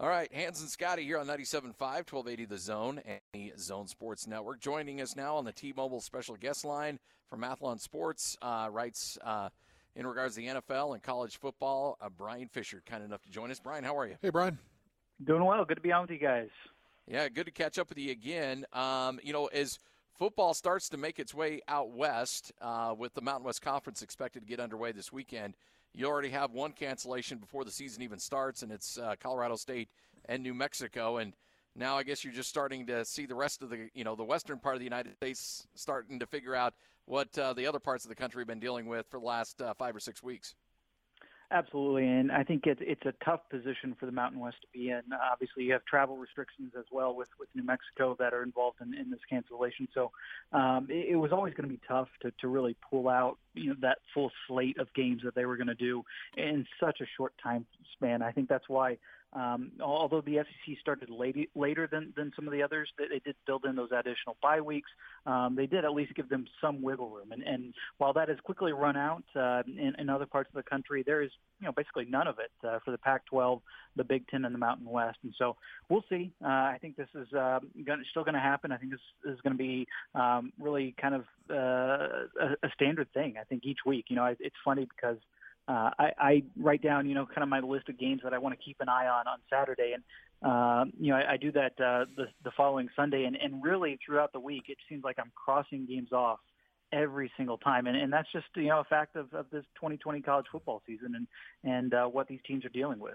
All right, Hans and Scotty here on 97.5, 1280 The Zone and the Zone Sports Network. Joining us now on the T-Mobile special guest line from Athlon Sports, writes in regards to the NFL and college football, Brian Fisher, kind enough to join us. Brian, how are you? Hey, Brian. Doing well. Good to be on with you guys. Yeah, good to catch up with you again. As football starts to make its way out west, with the Mountain West Conference expected to get underway this weekend, you already have one cancellation before the season even starts, and it's Colorado State and New Mexico. And now I guess you're just starting to see the rest of the western part of the United States starting to figure out what the other parts of the country have been dealing with for the last 5 or 6 weeks. Absolutely, and I think it's a tough position for the Mountain West to be in. Obviously, you have travel restrictions as well with New Mexico that are involved in this cancellation. So it was always going to be tough to really pull out that full slate of games that they were going to do in such a short time span. I think that's why, although the SEC started later than some of the others, they did build in those additional bye weeks. They did at least give them some wiggle room. And while that has quickly run out in other parts of the country, there is basically none of it for the Pac-12, the Big Ten, and the Mountain West. And so we'll see. I think this is still going to happen. I think this is going to be really kind of a standard thing. I think each week. It's funny because I write down kind of my list of games that I want to keep an eye on Saturday, and I do that the following Sunday, and really throughout the week it seems like I'm crossing games off every single time, and that's just a fact of this 2020 college football season and what these teams are dealing with.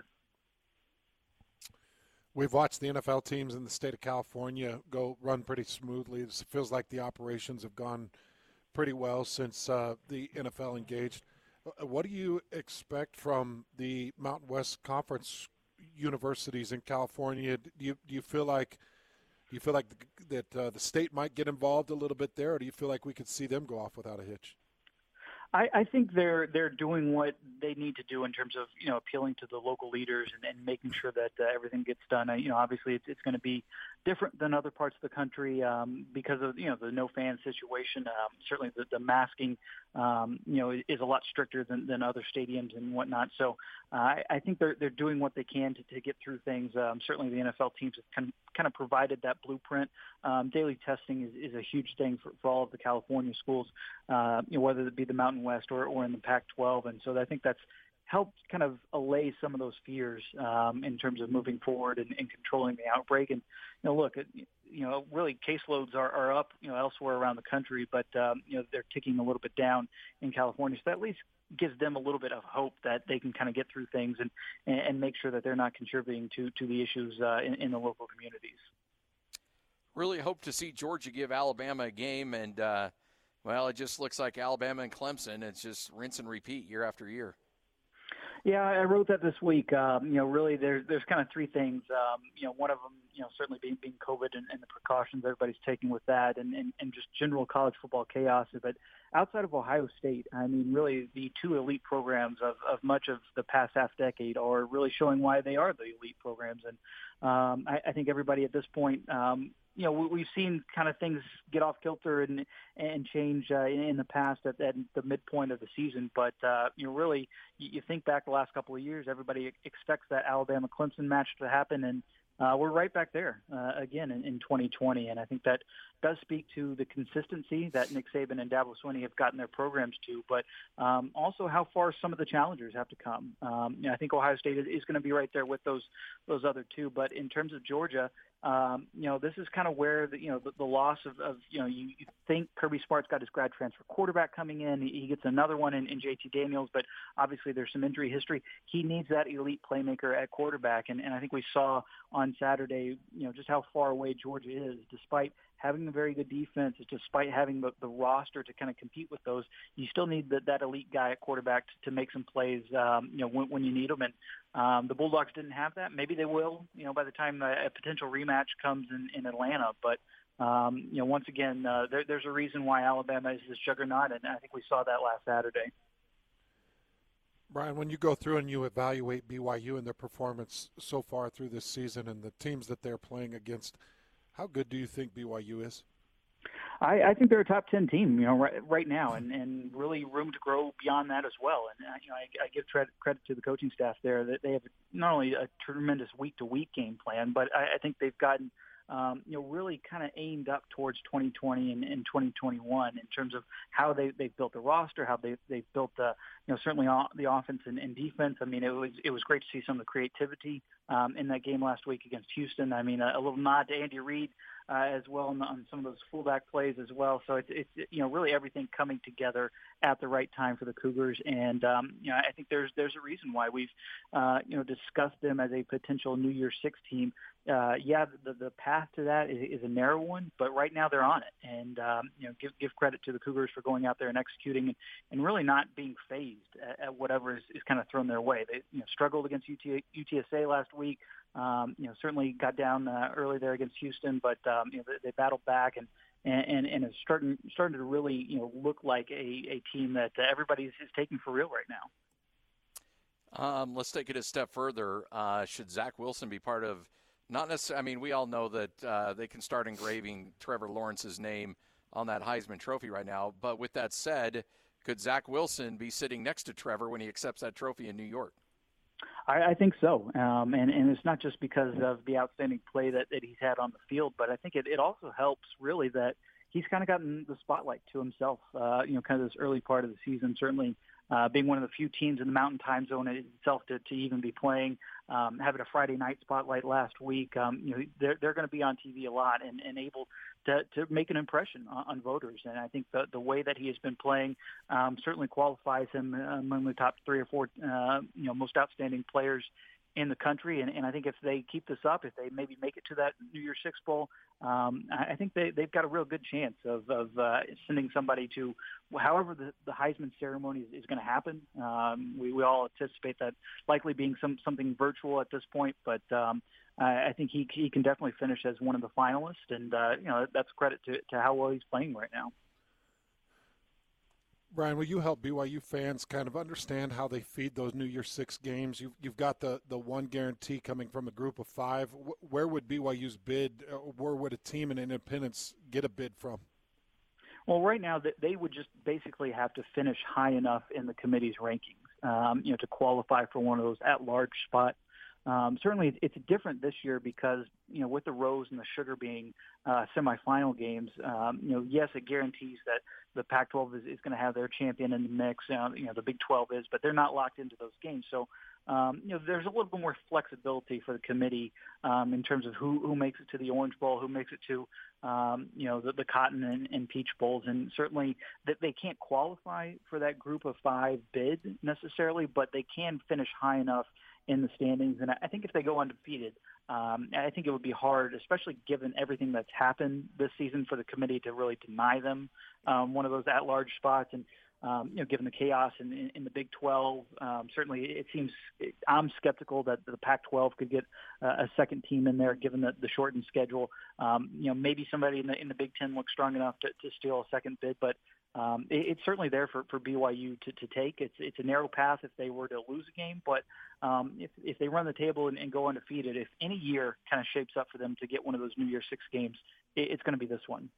We've watched the NFL teams in the state of California run pretty smoothly. It feels like the operations have gone pretty well since the NFL engaged. What do you expect from the Mountain West Conference universities in California? Do you feel like that the state might get involved a little bit there, or do you feel like we could see them go off without a hitch? I think they're doing what they need to do in terms of appealing to the local leaders and making sure that everything gets done. Obviously it's going to be different than other parts of the country because of the no fan situation. Certainly the masking is a lot stricter than other stadiums and whatnot. So I think they're doing what they can to get through things. Certainly the NFL teams have kind of provided that blueprint. Daily testing is a huge thing for all of the California schools, whether it be the Mountain West or in the Pac-12. And so I think that's helped kind of allay some of those fears in terms of moving forward and controlling the outbreak. And, look, really caseloads are up, elsewhere around the country, but, they're ticking a little bit down in California. So that at least gives them a little bit of hope that they can kind of get through things and make sure that they're not contributing to the issues in the local communities. Really hope to see Georgia give Alabama a game, and, it just looks like Alabama and Clemson. It's just rinse and repeat year after year. Yeah, I wrote that this week. Really there's kind of three things. One of them, certainly being COVID and the precautions everybody's taking with that and just general college football chaos. But outside of Ohio State, I mean, really the two elite programs of much of the past half decade are really showing why they are the elite programs. And I think everybody at this point, we've seen kind of things get off kilter and change in the past at the midpoint of the season. But, really, you think back the last couple of years, everybody expects that Alabama-Clemson match to happen, and we're right back there again in 2020. And I think that does speak to the consistency that Nick Saban and Dabo Swinney have gotten their programs to, but also how far some of the challengers have to come. I think Ohio State is going to be right there with those other two. But in terms of Georgia, this is kind of where the loss of you think Kirby Smart's got his grad transfer quarterback coming in. He gets another one in JT Daniels, but obviously there's some injury history. He needs that elite playmaker at quarterback, and I think we saw on Saturday, just how far away Georgia is, despite having a very good defense, despite having the roster to kind of compete with those. You still need that elite guy at quarterback to make some plays, when you need them. And the Bulldogs didn't have that. Maybe they will, by the time a potential rematch comes in Atlanta. But, once again, there's a reason why Alabama is this juggernaut, and I think we saw that last Saturday. Brian, when you go through and you evaluate BYU and their performance so far through this season and the teams that they're playing against, how good do you think BYU is? I think they're a top 10 team, right now, and really room to grow beyond that as well. And I give credit to the coaching staff there that they have not only a tremendous week-to-week game plan, but I think they've gotten really kind of aimed up towards 2020 and 2021 in terms of how they've built the roster, how they've built certainly the offense and defense. I mean, it was great to see some of the creativity in that game last week against Houston. I mean, a little nod to Andy Reid as well on some of those fullback plays as well. So it's really everything coming together at the right time for the Cougars. And I think there's a reason why we've discussed them as a potential New Year's Six team. The path to that is a narrow one, but right now they're on it. And give credit to the Cougars for going out there and executing and really not being phased at whatever is kind of thrown their way. They struggled against UTSA last week. Certainly got down early there against Houston, but they battled back and it's starting to really look like a team that everybody is taking for real right now. Let's take it a step further. Should Zach Wilson be part of? Not necessarily. I mean, we all know that they can start engraving Trevor Lawrence's name on that Heisman Trophy right now. But with that said, could Zach Wilson be sitting next to Trevor when he accepts that trophy in New York? I think so, and it's not just because of the outstanding play that he's had on the field, but I think it also helps really that he's kind of gotten the spotlight to himself, kind of this early part of the season, certainly being one of the few teams in the Mountain Time Zone itself to even be playing, having a Friday night spotlight last week. They're going to be on TV a lot and able to make an impression on voters. And I think the way that he has been playing certainly qualifies him among the top 3 or 4 most outstanding players in the country. And I think if they keep this up, if they maybe make it to that New Year's Six Bowl, I think they've got a real good chance of sending somebody to however the Heisman ceremony is going to happen. We all anticipate that likely being something virtual at this point, but I think he can definitely finish as one of the finalists, and that's credit to how well he's playing right now. Brian, will you help BYU fans kind of understand how they feed those New Year's Six games? You've got the one guarantee coming from a group of 5. Where would BYU's bid, or where would a team in Independence get a bid from? Well, right now they would just basically have to finish high enough in the committee's rankings, to qualify for one of those at-large spots. Certainly, it's different this year because with the Rose and the Sugar being semifinal games, yes, it guarantees that the Pac-12 is going to have their champion in the mix. The Big 12 is, but they're not locked into those games. So, there's a little bit more flexibility for the committee in terms of who makes it to the Orange Bowl, who makes it to the Cotton and Peach Bowls, and certainly that they can't qualify for that group of 5 bid necessarily, but they can finish high enough in the standings. And I think if they go undefeated, I think it would be hard, especially given everything that's happened this season, for the committee to really deny them one of those at-large spots. And, given the chaos in the Big 12, certainly it seems I'm skeptical that the Pac-12 could get a second team in there, given the shortened schedule. Maybe somebody in the Big 10 looks strong enough to steal a second bid, but it's certainly there for BYU to take. It's a narrow path if they were to lose a game, but if they run the table and go undefeated, if any year kind of shapes up for them to get one of those New Year's Six games, it's going to be this one.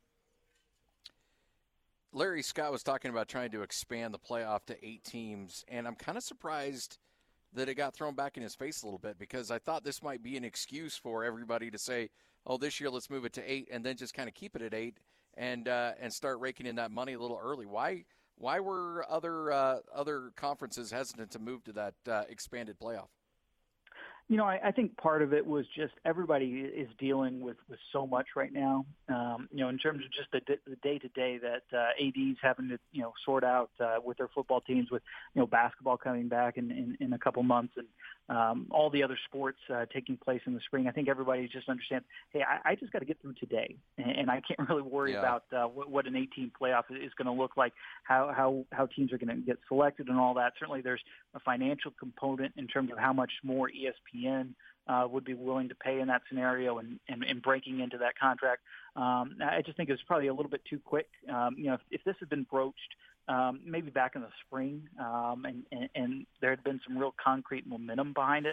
Larry Scott was talking about trying to expand the playoff to 8 teams, and I'm kind of surprised that it got thrown back in his face a little bit, because I thought this might be an excuse for everybody to say, oh, this year let's move it to 8 and then just kind of keep it at 8 and start raking in that money a little early. Why were other conferences hesitant to move to that expanded playoff? I think part of it was just everybody is dealing with so much right now, in terms of just the day-to-day that AD's having to, sort out with their football teams, with, basketball coming back in a couple months, and all the other sports taking place in the spring. I think everybody just understands, hey, I just got to get through today, and I can't really worry about what an 18 playoff is going to look like, how teams are going to get selected and all that. Certainly there's a financial component in terms of how much more ESPN would be willing to pay in that scenario and breaking into that contract. I just think it was probably a little bit too quick. If this had been broached maybe back in the spring and there had been some real concrete momentum behind it,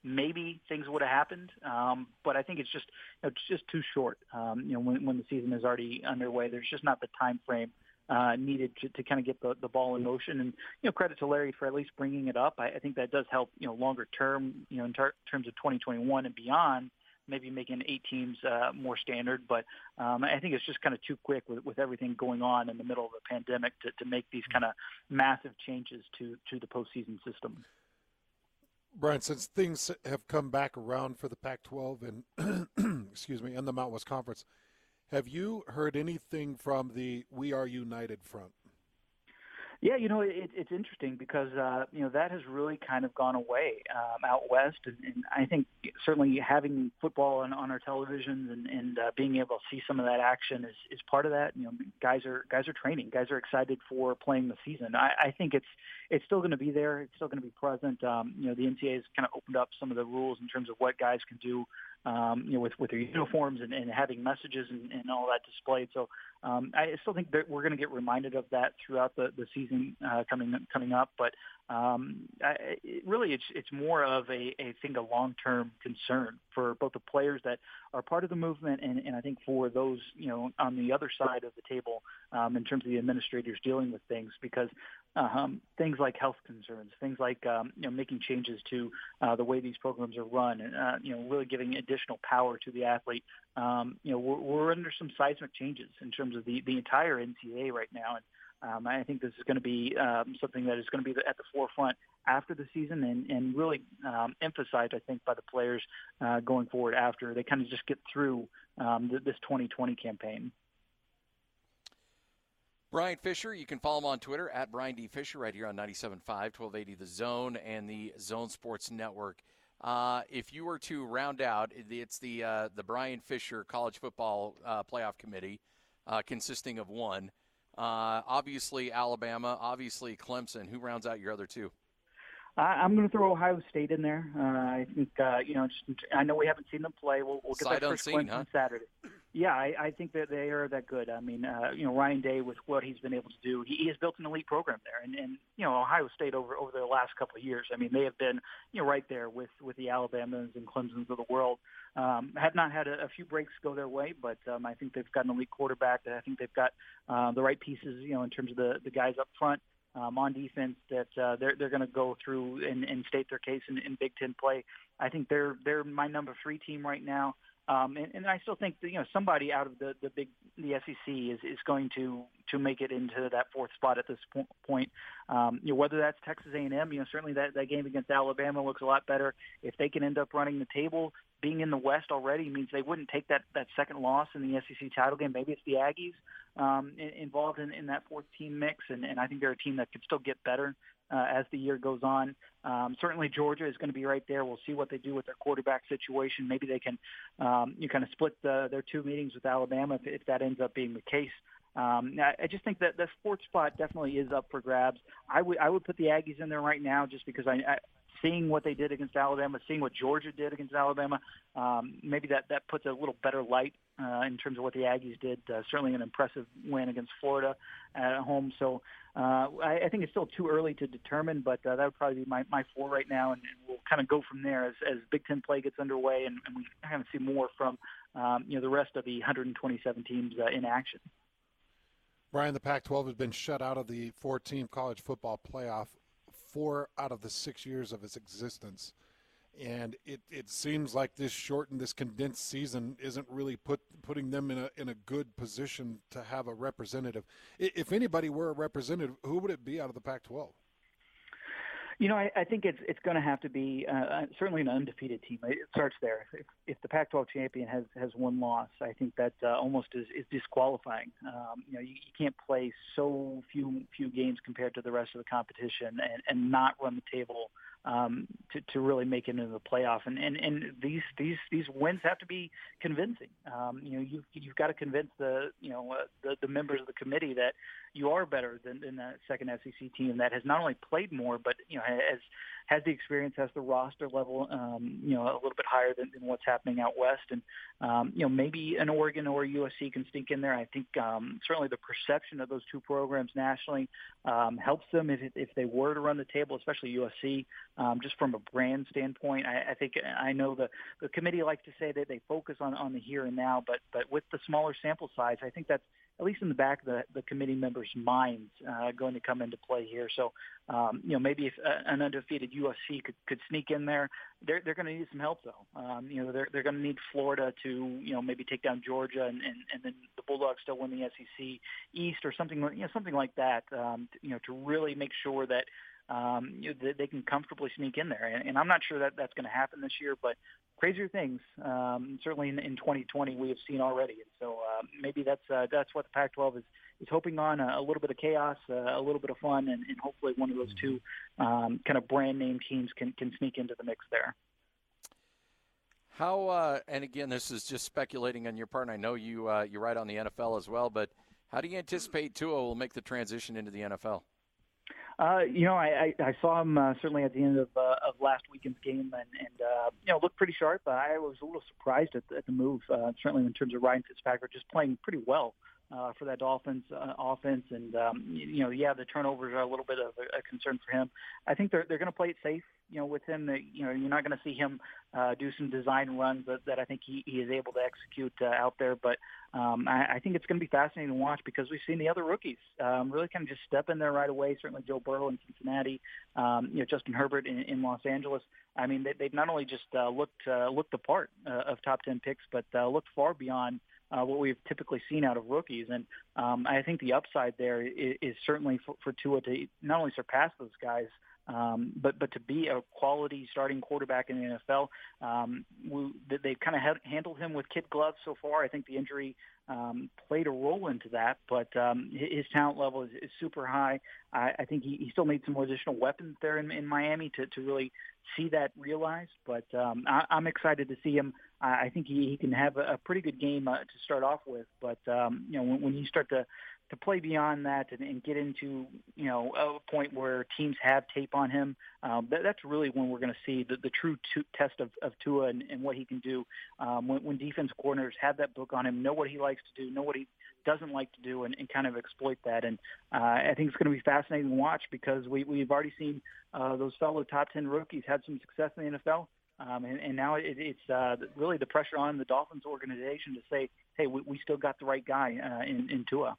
maybe things would have happened. But I think it's just too short. When the season is already underway, there's just not the time frame needed to kind of get the ball in motion. And, credit to Larry for at least bringing it up. I think that does help, longer term, in terms of 2021 and beyond, maybe making 8 teams more standard. But I think it's just kind of too quick with everything going on in the middle of the pandemic to make these kind of massive changes to the postseason system. Brian, since things have come back around for the Pac-12 and excuse me, and the Mountain West Conference, have you heard anything from the We Are United front? Yeah, it's interesting because, that has really kind of gone away out west. And I think certainly having football on our televisions and being able to see some of that action is part of that. Guys are training. Guys are excited for playing the season. I think it's still going to be there. It's still going to be present. The NCAA has kind of opened up some of the rules in terms of what guys can do, with their uniforms and having messages and all that displayed. So I still think that we're going to get reminded of that throughout the season coming up. But it's more of a long-term concern for both the players that are part of the movement and I think for those, on the other side of the table in terms of the administrators dealing with things, because things like health concerns, things like, making changes to the way these programs are run and, really giving additional power to the athlete. We're under some seismic changes in terms of the entire NCAA right now. And I think this is going to be something that is going to be at the forefront after the season and really emphasized, I think, by the players going forward after they kind of just get through this 2020 campaign. Brian Fisher, you can follow him on Twitter at Brian D. Fisher right here on 97.5, 1280 The Zone and the Zone Sports Network. If you were to round out, it's the Brian Fisher College Football Playoff Committee consisting of one. Obviously Alabama, obviously Clemson. Who rounds out your other two? I'm going to throw Ohio State in there. I think, I know we haven't seen them play. We'll get Sight that first unseen, glimpse on Saturday. Yeah, I think that they are that good. I mean, Ryan Day, with what he's been able to do, he has built an elite program there. And Ohio State over the last couple of years, I mean, they have been, right there with the Alabamas and Clemsons of the world. Have not had a few breaks go their way, but I think they've got an elite quarterback. I think they've got the right pieces, in terms of the guys up front. On defense that they're going to go through and state their case in Big Ten play. I think they're my number 3 team right now. And I still think that, somebody out of the SEC is going to make it into that 4th spot at this point. Whether that's Texas A&M, certainly that game against Alabama looks a lot better. If they can end up running the table, being in the West already means they wouldn't take that second loss in the SEC title game. Maybe it's the Aggies involved in that 4th team mix, and I think they're a team that could still get better as the year goes on. Certainly Georgia is going to be right there. We'll see what they do with their quarterback situation. Maybe they can kind of split their 2 meetings with Alabama if that ends up being the case. I just think that the 4th spot definitely is up for grabs. I would put the Aggies in there right now just because I seeing what they did against Alabama, seeing what Georgia did against Alabama, maybe that puts a little better light in terms of what the Aggies did. Certainly an impressive win against Florida at home. So I think it's still too early to determine, but that would probably be my 4 right now, and we'll kind of go from there as Big Ten play gets underway, and we kind of see more from the rest of the 127 teams in action. Brian, the Pac-12 has been shut out of the 4-team college football playoff 4 out of the 6 years of its existence. And it seems like this condensed season isn't really putting them in a good position to have a representative. If anybody were a representative, who would it be out of the Pac-12? I think it's going to have to be certainly an undefeated team. It starts there. If the Pac-12 champion has one loss, I think that almost is disqualifying. You can't play so few games compared to the rest of the competition and not run the table to really make it into the playoff. And these wins have to be convincing. You've got to convince the members of the committee that you are better than that second SEC team that has not only played more, but has has the experience, has the roster level, a little bit higher than what's happening out west. And, maybe an Oregon or USC can sneak in there. I think certainly the perception of those two programs nationally helps them if they were to run the table, especially USC, just from a brand standpoint. I know the committee likes to say that they focus on the here and now, but with the smaller sample size, I think that's at least in the back of the committee members' minds going to come into play here. So, maybe if an undefeated USC could sneak in there, they're going to need some help, though. They're going to need Florida to, maybe take down Georgia and then the Bulldogs still win the SEC East or something like that, to really make sure that they can comfortably sneak in there. And I'm not sure that that's going to happen this year, but crazier things, certainly in 2020 we have seen already. And so maybe that's what the Pac-12 is hoping on, a little bit of chaos, a little bit of fun, and hopefully one of those two kind of brand name teams can sneak into the mix there. How, and again, this is just speculating on your part, and I know you write on the NFL as well, but how do you anticipate Tua will make the transition into the NFL? I saw him certainly at the end of last weekend's game, and looked pretty sharp. I was a little surprised at the move, certainly in terms of Ryan Fitzpatrick just playing pretty well for that Dolphins offense. And, the turnovers are a little bit of a concern for him. I think they're going to play it safe, with him. You're not going to see him do some design runs that I think he is able to execute out there. But I think it's going to be fascinating to watch because we've seen the other rookies really kind of just step in there right away. Certainly Joe Burrow in Cincinnati, Justin Herbert in Los Angeles. I mean, they've not only just looked the part of top 10 picks, but looked far beyond what we've typically seen out of rookies. And I think the upside there is certainly for Tua to not only surpass those guys, but to be a quality starting quarterback in the NFL. They've kind of handled him with kid gloves so far. I think the injury played a role into that, but his talent level is super high. I think he still needs some more additional weapons there in Miami to really see that realized, but I'm excited to see him. I think he can have a pretty good game to start off with, but when you start to play beyond that and get into, a point where teams have tape on him, that's really when we're going to see the true test of Tua and what he can do when defense coordinators have that book on him, know what he likes to do, know what he doesn't like to do, and kind of exploit that. And I think it's going to be fascinating to watch because we've already seen those fellow top 10 rookies have some success in the NFL. And now it's really the pressure on the Dolphins organization to say, hey, we still got the right guy in Tua.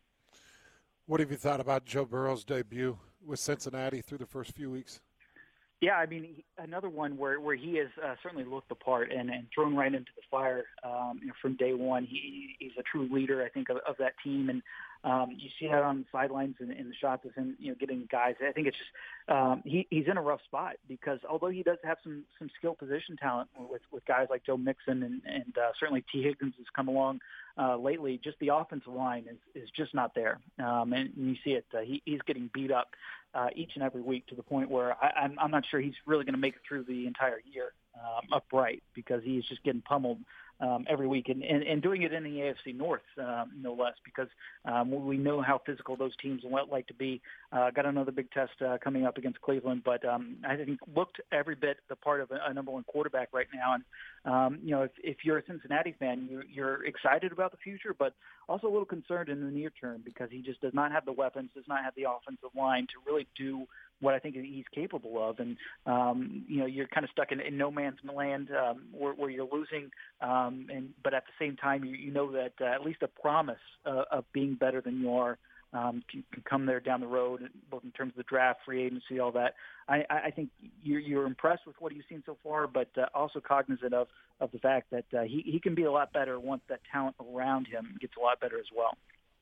What have you thought about Joe Burrow's debut with Cincinnati through the first few weeks? Yeah, I mean, another one where he has certainly looked the part and thrown right into the fire from day one. He's a true leader, I think, of that team. And you see that on the sidelines and the shots of him, getting guys. I think it's just he's in a rough spot because although he does have some skill position talent with guys like Joe Mixon and certainly T. Higgins has come along lately, just the offensive line is just not there. And you see it. He's getting beat up each and every week to the point where I'm not sure he's really going to make it through the entire year upright because he's just getting pummeled every week and doing it in the AFC North, no less, because we know how physical those teams like to be. Got another big test coming up against Cleveland, but I think looked every bit the part of a number one quarterback right now. And, if you're a Cincinnati fan, you're excited about the future, but also a little concerned in the near term because he just does not have the weapons, does not have the offensive line to really do what I think he's capable of. And, you're kind of stuck in no man's land where you're losing. But at the same time, you know that at least a promise of being better than you are can come there down the road, both in terms of the draft, free agency, all that. I think you're impressed with what you've seen so far, but also cognizant of the fact that he can be a lot better once that talent around him gets a lot better as well.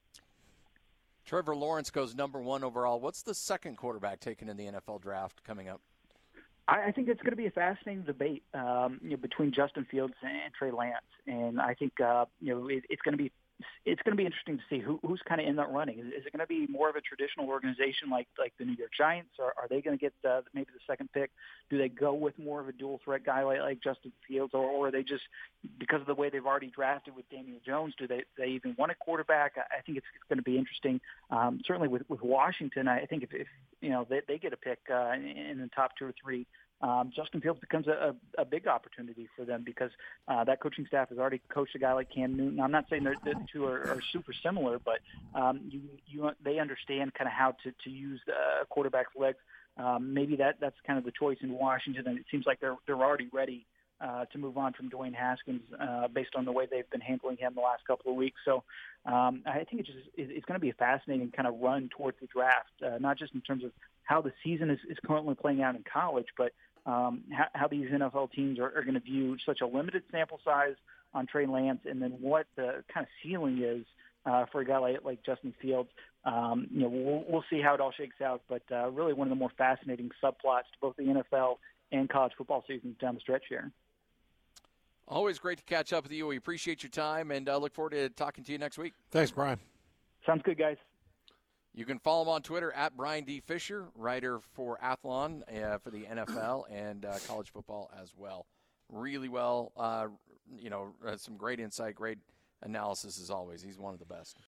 Trevor Lawrence goes number 1 overall. What's the second quarterback taken in the NFL draft coming up? I think it's going to be a fascinating debate between Justin Fields and Trey Lance, and I think it's going to be interesting to see who's kind of in that running. Is it going to be more of a traditional organization like the New York Giants, or are they going to get maybe the second pick? Do they go with more of a dual threat guy like Justin Fields, or are they just, because of the way they've already drafted with Daniel Jones, do they even want a quarterback? I think it's going to be interesting. Certainly with Washington, I think if they get a pick in the top 2 or 3, Justin Fields becomes a big opportunity for them because that coaching staff has already coached a guy like Cam Newton. I'm not saying the two are super similar, but they understand kind of how to use a quarterback's legs. Maybe that's kind of the choice in Washington, and it seems like they're already ready to move on from Dwayne Haskins based on the way they've been handling him the last couple of weeks. So I think it's going to be a fascinating kind of run towards the draft, not just in terms of how the season is currently playing out in college, but how these NFL teams are going to view such a limited sample size on Trey Lance, and then what the kind of ceiling is for a guy like Justin Fields. We'll see how it all shakes out, but really one of the more fascinating subplots to both the NFL and college football seasons down the stretch here. Always great to catch up with you. We appreciate your time, and look forward to talking to you next week. Thanks, Brian. Sounds good, guys. You can follow him on Twitter at Brian D. Fisher, writer for Athlon for the NFL and college football as well. Really well, some great insight, great analysis as always. He's one of the best.